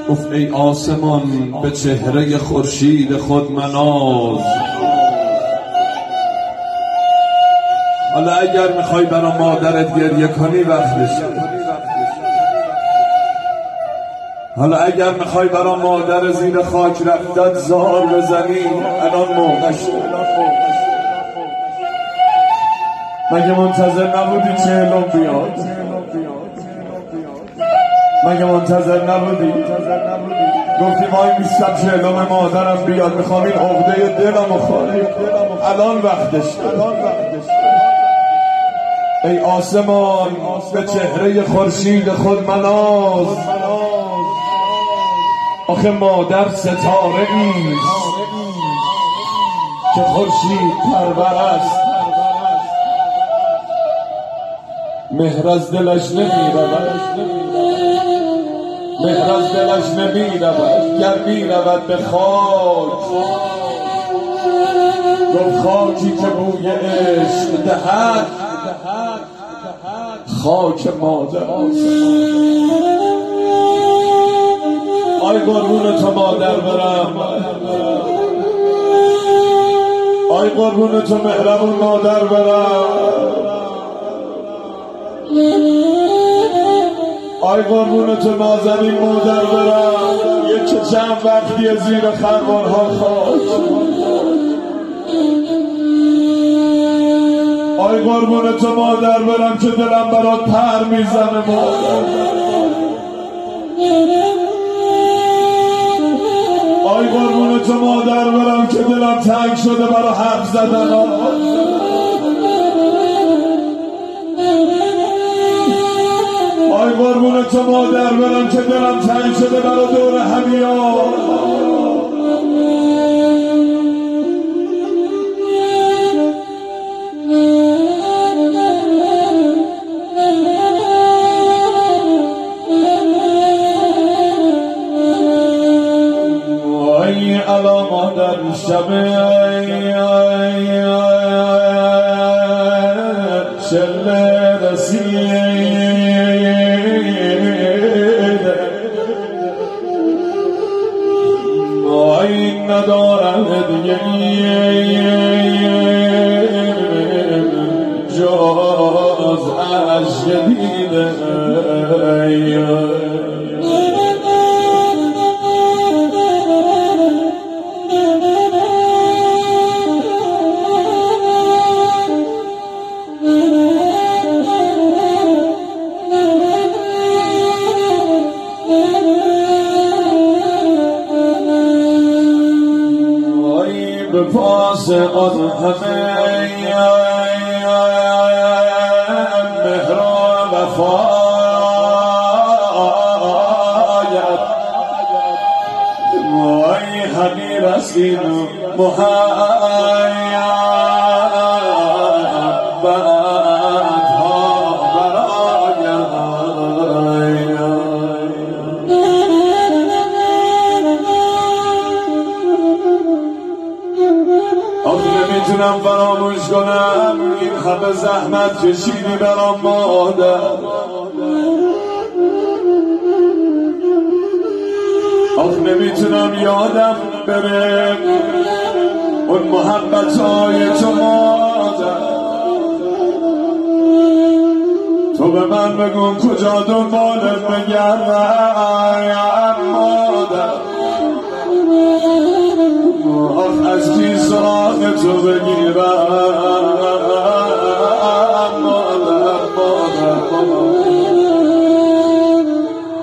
گفت ای آسمان به چهره خورشید خود مناز. حالا اگر میخوای برا مادرت گریه کنی وقتشه. حالا اگر میخوای برا مادر زیر خاک رفتت زار بزنی الان موقعشه. مگه منتظر نبودی چهلم بیاد؟ مگه منتظر نبودی؟ گفتی وای میستم چهلم مادرم بیاد، میخوام این عقده دلمو خالی. الان وقتشه. ای آسمان به چهره خورشید خود مناز. آخه مادر ستاره ایست که خورشید پرور است. مهر از دلش نمیرود، مهر از دلش نمیرود گر میرود به خاک. گفت خاکی که بوی عشق دهد خاک مادر. آی قربون تو مادر برم، آی قربون تو مهربون مادر برم، آی قربون تو نازنین مادر برم. یک چند وقتی زیر خروارها خاک. آی قربون تو مادر برم که دلم برات پر میزنه مادر. آی قربون تو مادر برم که دلم تنگ شده برا حرف زدن. آی قربون تو مادر برم که دلم تنگ شده برا دور همیان. وای الا مادر شب شل رسید وای ندارم دیگه جز عشق دیده. به پاس آن همه مهر و وفایت وای همی رسید محبت نمیتونم فراموش کنم این همه زحمت کشیدی برام مادر. نمیتونم یادم بره اون محبتهای تو مادر. تو به من بگو کجا دنبالت بگردم مادر. از کی سراغ تو بگیرم